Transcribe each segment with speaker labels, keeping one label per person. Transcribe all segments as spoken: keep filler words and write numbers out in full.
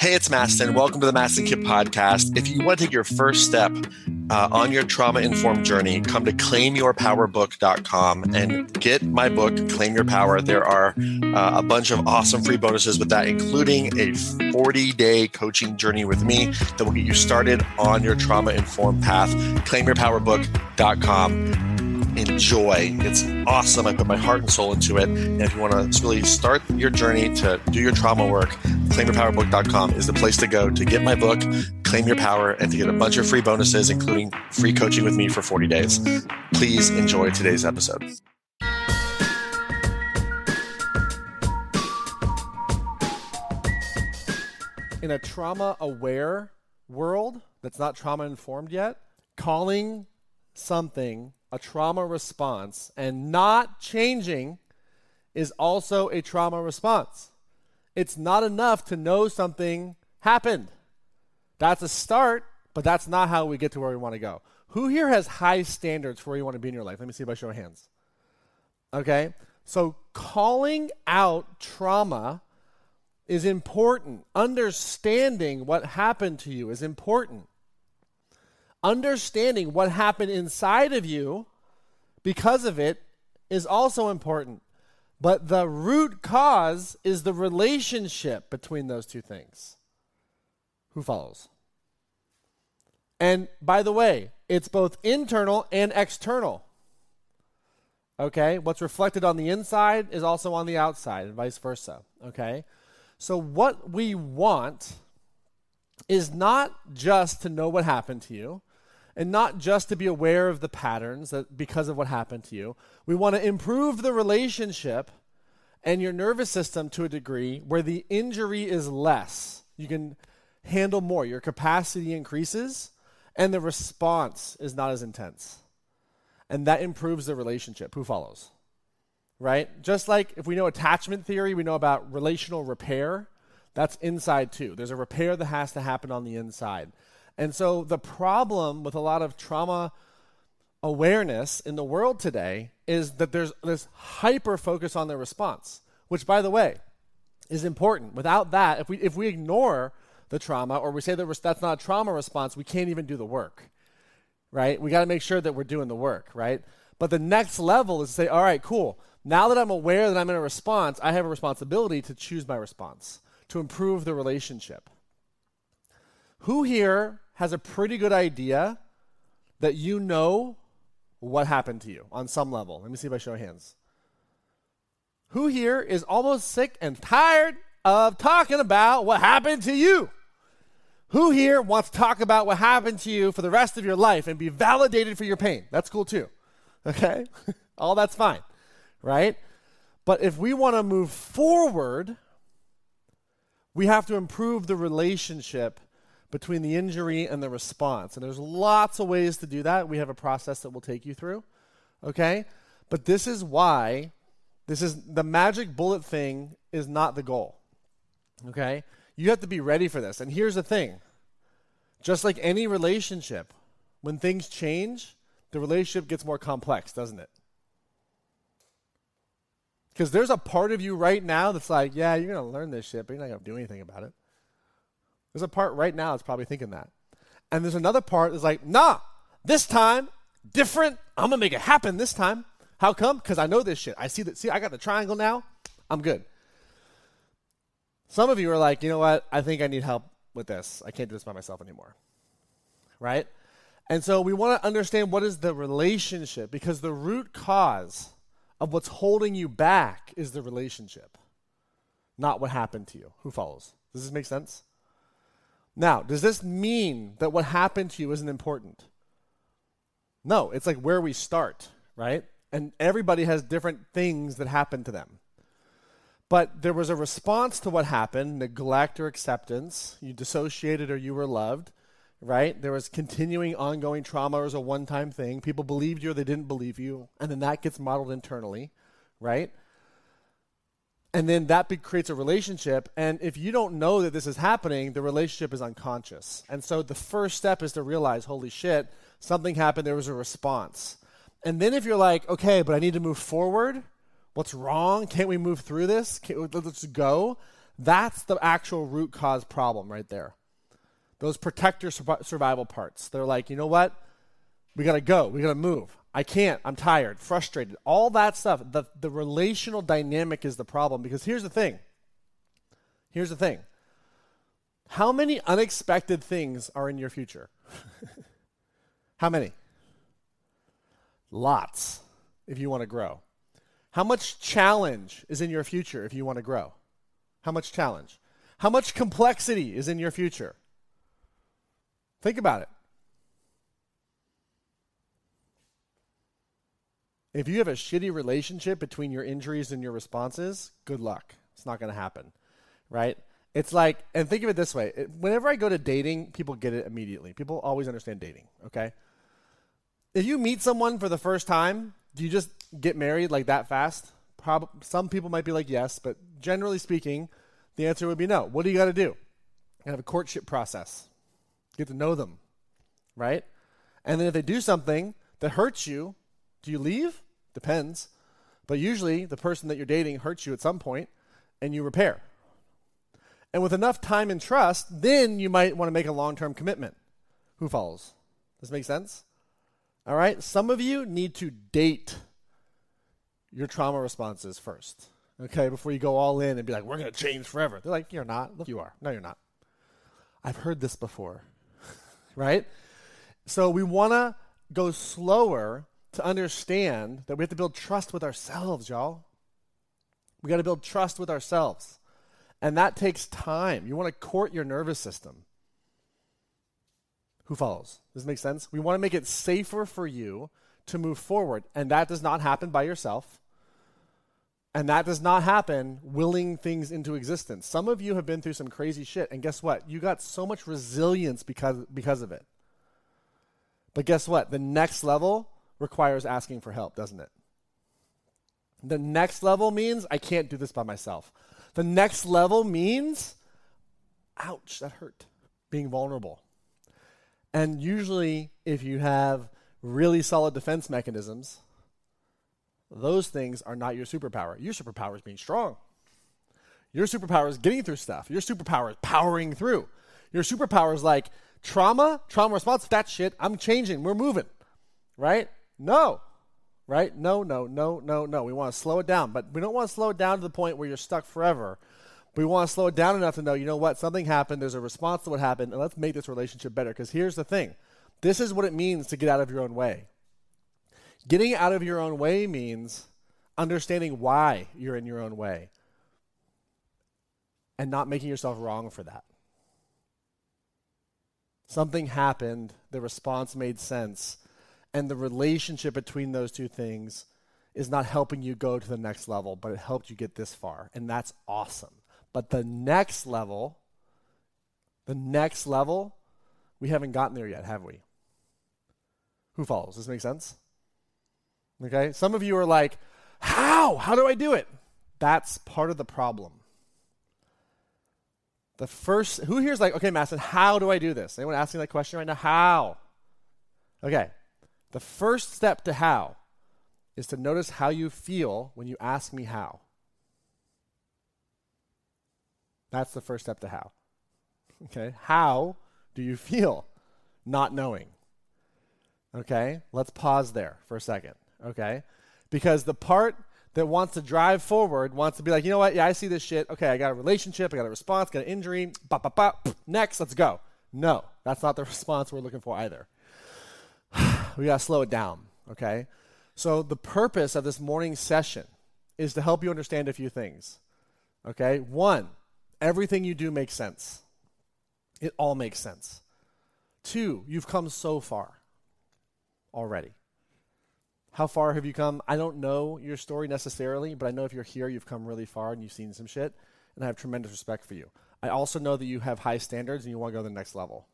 Speaker 1: Hey, it's Mastin. Welcome to the Mastin Kipp podcast. If you want to take your first step uh, on your trauma-informed journey, come to claim your power book dot com and get my book, Claim Your Power. There are uh, a bunch of awesome free bonuses with that, including a forty-day coaching journey with me that will get you started on your trauma-informed path. claim your power book dot com. Enjoy. It's awesome. I put my heart and soul into it. And if you want to really start your journey to do your trauma work, claim your power book dot com is the place to go to get my book, Claim Your Power, and to get a bunch of free bonuses, including free coaching with me for forty days. Please enjoy today's episode.
Speaker 2: In a trauma-aware world that's not trauma-informed yet, calling something a trauma response and not changing is also a trauma response. It's not enough to know something happened. That's a start, but that's not how we get to where we want to go. Who here has high standards for where you want to be in your life? Let me see by show of hands. Okay? So calling out trauma is important. Understanding what happened to you is important. Understanding what happened inside of you because of it is also important. But the root cause is the relationship between those two things. Who follows? And by the way, it's both internal and external. Okay? What's reflected on the inside is also on the outside and vice versa. Okay? So what we want is not just to know what happened to you, and not just to be aware of the patterns that because of what happened to you. We want to improve the relationship and your nervous system to a degree where the injury is less. You can handle more. Your capacity increases, and the response is not as intense. And that improves the relationship. Who follows? Right? Just like if we know attachment theory, we know about relational repair. That's inside too. There's a repair that has to happen on the inside. And so the problem with a lot of trauma awareness in the world today is that there's this hyper focus on the response, which, by the way, is important. Without that, if we if we ignore the trauma or we say that that's not a trauma response, we can't even do the work, right? We got to make sure that we're doing the work, right? But the next level is to say, all right, cool. Now that I'm aware that I'm in a response, I have a responsibility to choose my response, to improve the relationship. Who here has a pretty good idea that you know what happened to you on some level? Let me see by show of hands. Who here is almost sick and tired of talking about what happened to you? Who here wants to talk about what happened to you for the rest of your life and be validated for your pain? That's cool too. Okay? All that's fine, right? But if we want to move forward, we have to improve the relationship between the injury and the response. And there's lots of ways to do that. We have a process that we'll take you through, okay? But this is why, this is, the magic bullet thing is not the goal, okay? You have to be ready for this. And here's the thing. Just like any relationship, when things change, the relationship gets more complex, doesn't it? Because there's a part of you right now that's like, yeah, you're going to learn this shit, but you're not going to do anything about it. There's a part right now that's probably thinking that. And there's another part that's like, nah, this time, different. I'm going to make it happen this time. How come? Because I know this shit. I see that. See, I got the triangle now. I'm good. Some of you are like, you know what? I think I need help with this. I can't do this by myself anymore. Right? And so we want to understand what is the relationship, because the root cause of what's holding you back is the relationship, not what happened to you. Who follows? Does this make sense? Now, does this mean that what happened to you isn't important? No, it's like where we start, right? And everybody has different things that happen to them. But there was a response to what happened, neglect or acceptance. You dissociated or you were loved, right? There was continuing ongoing trauma as a one-time thing. People believed you or they didn't believe you, and then that gets modeled internally, right? And then that be, creates a relationship, and if you don't know that this is happening, the relationship is unconscious. And so the first step is to realize, holy shit, something happened, there was a response. And then if you're like, okay, but I need to move forward, what's wrong? Can't we move through this? Can't, let's go. That's the actual root cause problem right there. Those protector sur- survival parts. They're like, you know what? We got to go. We got to move. I can't. I'm tired, frustrated. All that stuff. The, the relational dynamic is the problem, because here's the thing. Here's the thing. How many unexpected things are in your future? How many? Lots, if you want to grow. How much challenge is in your future if you want to grow? How much challenge? How much complexity is in your future? Think about it. If you have a shitty relationship between your injuries and your responses, good luck. It's not going to happen, right? It's like, and think of it this way. It, whenever I go to dating, people get it immediately. People always understand dating, okay? If you meet someone for the first time, do you just get married like that fast? Prob- some people might be like yes, but generally speaking, the answer would be no. What do you got to do? You got to have a courtship process. Get to know them, right? And then if they do something that hurts you, do you leave? Depends. But usually the person that you're dating hurts you at some point, and you repair. And with enough time and trust, then you might want to make a long-term commitment. Who follows? Does this make sense? All right? Some of you need to date your trauma responses first, okay, before you go all in and be like, we're going to change forever. They're like, you're not. Look, you are. No, you're not. I've heard this before, right? So we want to go slower to understand that we have to build trust with ourselves, y'all. We got to build trust with ourselves. And that takes time. You want to court your nervous system. Who follows? Does this make sense? We want to make it safer for you to move forward. And that does not happen by yourself. And that does not happen willing things into existence. Some of you have been through some crazy shit. And guess what? You got so much resilience because, because of it. But guess what? The next level requires asking for help, doesn't it? The next level means I can't do this by myself. The next level means, ouch, that hurt, being vulnerable. And usually, if you have really solid defense mechanisms, those things are not your superpower. Your superpower is being strong. Your superpower is getting through stuff. Your superpower is powering through. Your superpower is like trauma, trauma response, that shit, I'm changing, we're moving, right? No, right? No, no, no, no, no. We want to slow it down, but we don't want to slow it down to the point where you're stuck forever. We want to slow it down enough to know, you know what, something happened, there's a response to what happened, and let's make this relationship better. Because here's the thing. This is what it means to get out of your own way. Getting out of your own way means understanding why you're in your own way and not making yourself wrong for that. Something happened, the response made sense, and the relationship between those two things is not helping you go to the next level, but it helped you get this far, and that's awesome. But the next level, the next level, we haven't gotten there yet, have we? Who follows? Does this make sense? Okay? Some of you are like, how? How do I do it? That's part of the problem. The first, who here is like, okay, Mastin, how do I do this? Anyone asking that question right now? How? Okay. The first step to how is to notice how you feel when you ask me how. That's the first step to how. Okay? How do you feel not knowing? Okay? Let's pause there for a second. Okay? Because the part that wants to drive forward wants to be like, you know what? Yeah, I see this shit. Okay, I got a relationship. I got a response. Got an injury. Bop, bop, bop. Next, let's go. No, that's not the response we're looking for either. We got to slow it down, okay? So the purpose of this morning session is to help you understand a few things, okay? One, everything you do makes sense. It all makes sense. Two, you've come so far already. How far have you come? I don't know your story necessarily, but I know if you're here, you've come really far and you've seen some shit, and I have tremendous respect for you. I also know that you have high standards and you want to go to the next level.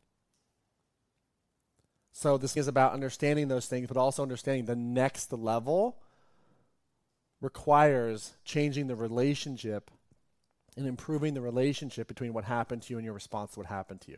Speaker 2: So this is about understanding those things, but also understanding the next level requires changing the relationship and improving the relationship between what happened to you and your response to what happened to you.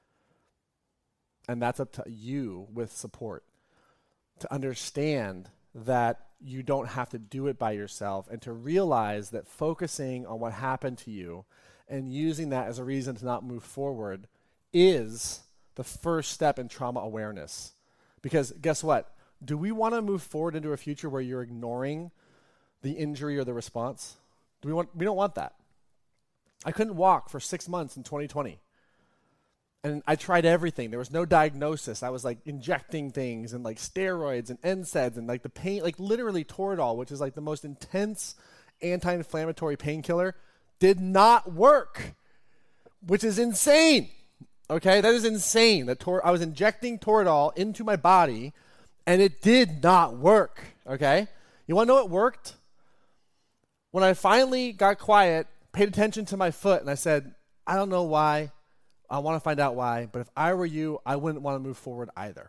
Speaker 2: And that's up to you with support to understand that you don't have to do it by yourself, and to realize that focusing on what happened to you and using that as a reason to not move forward is the first step in trauma awareness. Because guess what? Do we want to move forward into a future where you're ignoring the injury or the response? Do we want? We don't want that. I couldn't walk for six months in twenty twenty. And I tried everything. There was no diagnosis. I was like injecting things and like steroids and N SAIDs and like the pain, like literally Toradol, which is like the most intense anti-inflammatory painkiller, did not work, which is insane. Okay, that is insane. That tor- I was injecting Toradol into my body and it did not work. Okay, you want to know what worked? When I finally got quiet, paid attention to my foot, and I said, I don't know why. I want to find out why, but if I were you, I wouldn't want to move forward either.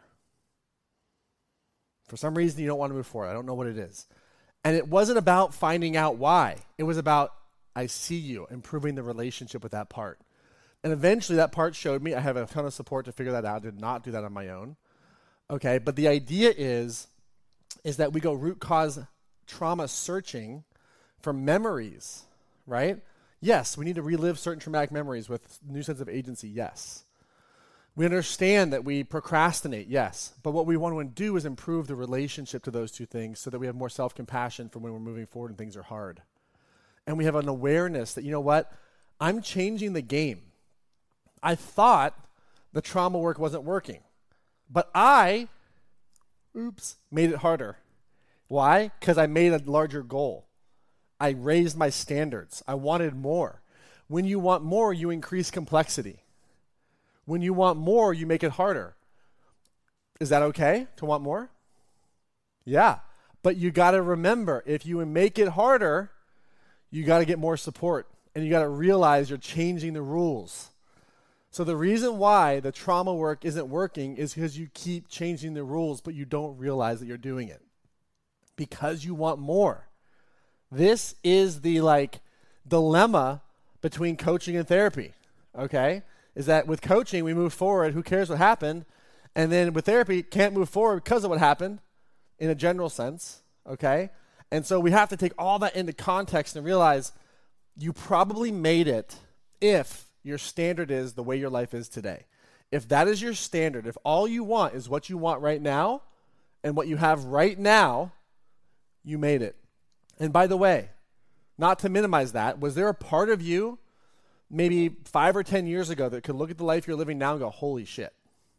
Speaker 2: For some reason, you don't want to move forward. I don't know what it is. And it wasn't about finding out why. It was about, I see you, improving the relationship with that part. And eventually that part showed me I have a ton of support to figure that out. I did not do that on my own. Okay, but the idea is, is that we go root cause trauma searching for memories, right? Yes, we need to relive certain traumatic memories with new sense of agency, yes. We understand that we procrastinate, yes. But what we want to do is improve the relationship to those two things so that we have more self-compassion for when we're moving forward and things are hard. And we have an awareness that, you know what, I'm changing the game. I thought the trauma work wasn't working, but I, oops, made it harder. Why? Because I made a larger goal. I raised my standards. I wanted more. When you want more, you increase complexity. When you want more, you make it harder. Is that okay to want more? Yeah. But you got to remember, if you make it harder, you got to get more support. And you got to realize you're changing the rules. So the reason why the trauma work isn't working is because you keep changing the rules, but you don't realize that you're doing it. Because you want more. This is the like dilemma between coaching and therapy, okay? Is that with coaching, we move forward, who cares what happened? And then with therapy, can't move forward because of what happened in a general sense, okay? And so we have to take all that into context and realize you probably made it if your standard is the way your life is today. If that is your standard, if all you want is what you want right now and what you have right now, you made it. And by the way, not to minimize that, was there a part of you maybe five or ten years ago that could look at the life you're living now and go, holy shit?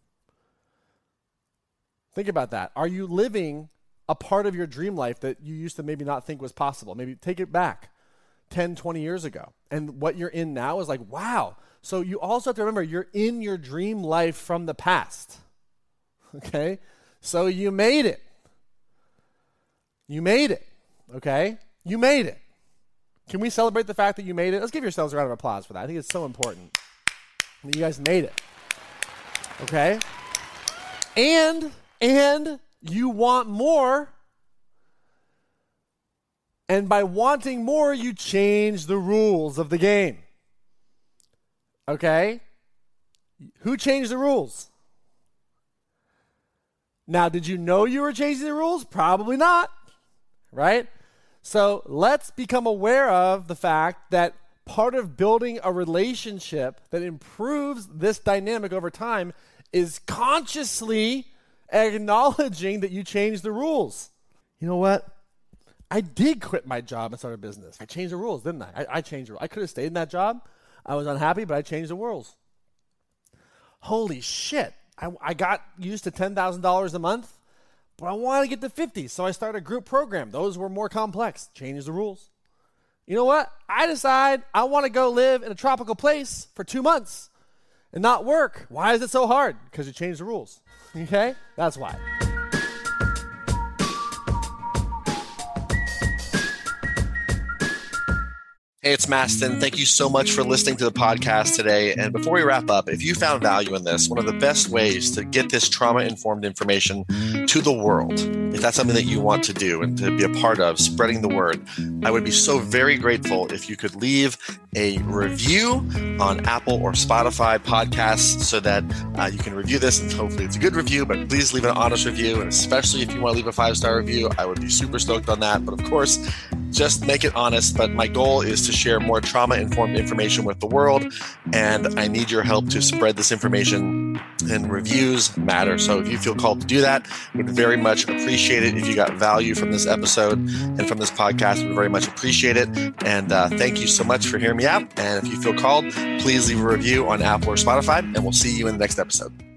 Speaker 2: Think about that. Are you living a part of your dream life that you used to maybe not think was possible? Maybe take it back ten, twenty years ago. And what you're in now is like, wow. So you also have to remember you're in your dream life from the past. Okay? So you made it. You made it. Okay? You made it. Can we celebrate the fact that you made it? Let's give yourselves a round of applause for that. I think it's so important that you guys made it. Okay? And, and you want more. And by wanting more, you change the rules of the game. Okay? Who changed the rules? Now, did you know you were changing the rules? Probably not. Right? So let's become aware of the fact that part of building a relationship that improves this dynamic over time is consciously acknowledging that you changed the rules. You know what? I did quit my job and start a business. I changed the rules, didn't I? I, I changed the rules. I could have stayed in that job. I was unhappy, but I changed the rules. Holy shit. I, I got used to ten thousand dollars a month. But I want to get to fifty, so I started a group program. Those were more complex. Changed the rules. You know what? I decide I want to go live in a tropical place for two months and not work. Why is it so hard? Because you changed the rules. Okay? That's why.
Speaker 1: Hey, it's Mastin. Thank you so much for listening to the podcast today. And before we wrap up, if you found value in this, one of the best ways to get this trauma-informed information to the world, if that's something that you want to do and to be a part of, spreading the word, I would be so very grateful if you could leave a review on Apple or Spotify podcasts so that uh, you can review this, and hopefully it's a good review, but please leave an honest review. And especially if you want to leave a five-star review, I would be super stoked on that. But of course, just make it honest. But my goal is to share more trauma-informed information with the world, and I need your help to spread this information, and reviews matter. So if you feel called to do that, would very much appreciate it. If you got value from this episode and from this podcast, would very much appreciate it. And uh, thank you so much for hearing me out. And if you feel called, please leave a review on Apple or Spotify, and we'll see you in the next episode.